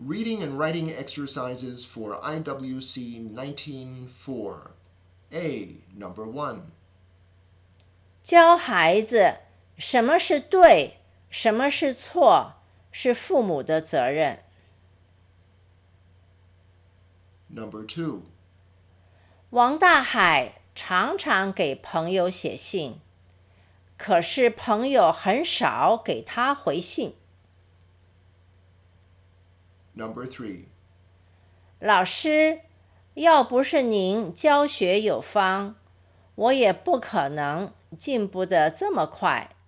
Reading and writing exercises for IWC 19-4. A. Number 1. 教孩子什么是对，什么是错，是父母的责任。 Number 2. 王大海常常给朋友写信，可是朋友很少给他回信。 Number 3. 老师，要不是您教学有方，我也不可能进步得这么快。